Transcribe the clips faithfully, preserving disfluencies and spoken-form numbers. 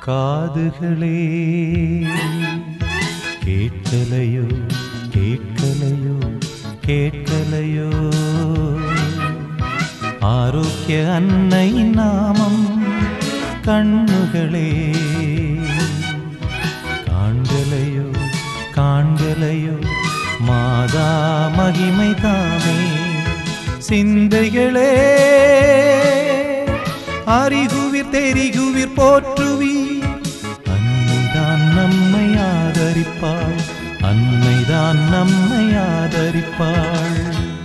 காதுகளே கேட்கலையோ கேட்கலையோ கேட்கலையோ ஆரோக்கிய அன்னை நாமம் கண்ணுகளே காண்கலையோ காண்கலையோ மாதா மகிமை தாமே சிந்தைகளே அறிகுவிர் தெரிகுவிர் போற்றுவி அன்னைதான் நம்மை ஆதரிப்பாள் அன்னைதான் நம்மை ஆதரிப்பாள்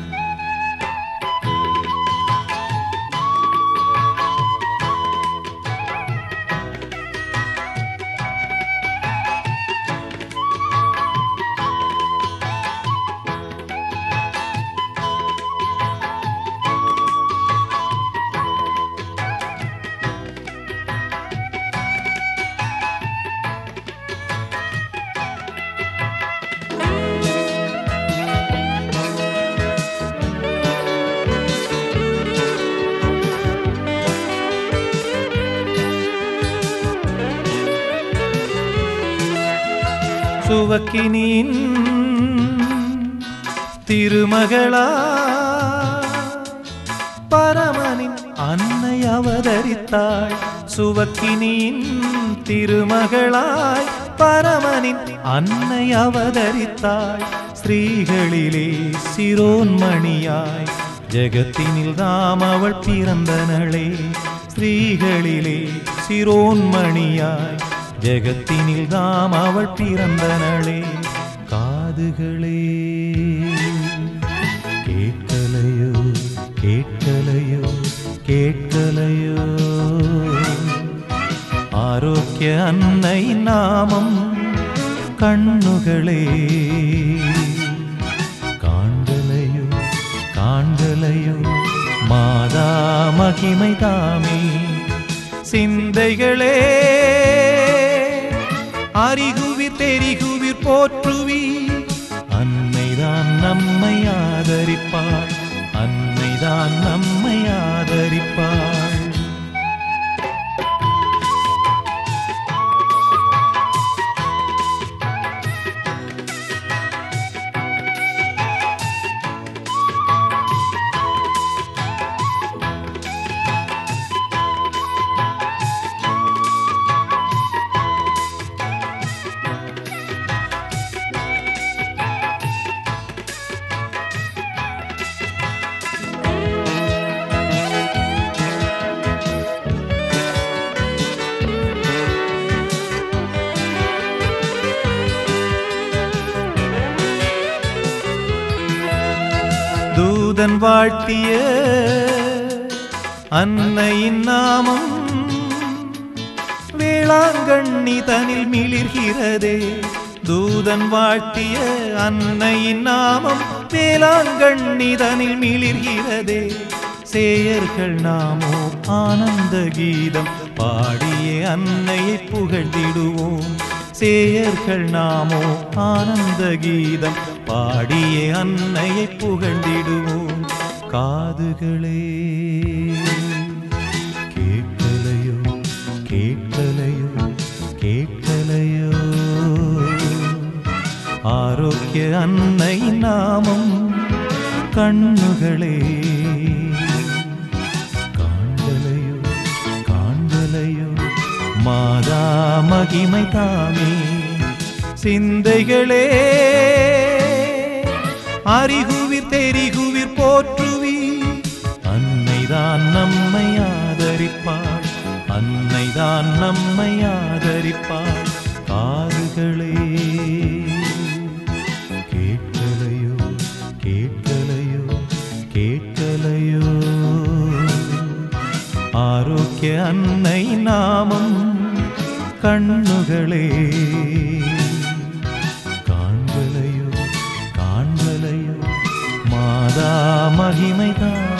சுவக்கினின் திருமகளா பரமனின் அன்னை அவதரித்தாள் சுவக்கினின் திருமகளாய் பரமனின் அன்னை அவதரித்தாள் ஸ்ரீகளிலே சிரோன்மணியாய் ஜெகத்தினில் தாம் அவள் பிறந்தனளே ஸ்ரீகளிலே சிரோன்மணியாய் ஜெகத்தினில் தாம் அவள் பிறந்தனளே காதுகளே கேட்கலையோ கேட்கலையோ கேட்கலையோ ஆரோக்கிய அன்னை நாமம் கண்ணுகளே காண்கலையோ காண்கலையோ மாதா மகிமை தாமே சிந்தைகளே அறிகுவிர் தெரிகுவிர் போற்றுவி அன்னைதான் நம்மை ஆதரிப்பாள் அன்னைதான் நம்மை ஆதரிப்பாள் தூதன் வாழ்த்திய அன்னையின் நாமம் வேளாங்கண்ணி தனில் மிளிர்கிறதே தூதன் வாழ்த்திய அன்னையின் நாமம் வேளாங்கண்ணி தனில் மிளிர்கிறதே சேயர்கள் நாமோ ஆனந்த கீதம் பாடியே அன்னையை புகழ்ந்திடுவோம் சேயர்கள் நாமோ ஆனந்த கீதம் பாடியே அன்னையை புகழ்ந்திடுவோம் காதுகளே கேட்கலையோ கேட்கலையோ கேட்கலையோ ஆரோக்கிய அன்னை நாமம் கண்ணுகளே காண்கலையோ காண்கலையோ மாதா மகிமை தாமே சிந்தைகளே அறிகுவிர் தெரிகுவிர் போற்றுவி அன்னைதான் நம்மை ஆதரிப்பாள் அன்னைதான் நம்மை ஆதரிப்பாள் காதுகளே கேட்கலையோ கேட்கலையோ கேட்கலையோ ஆரோக்கிய அன்னை நாமம் கண்ணுகளே காண்கலையோ காண்கலையோ மாதா மகிமை தான்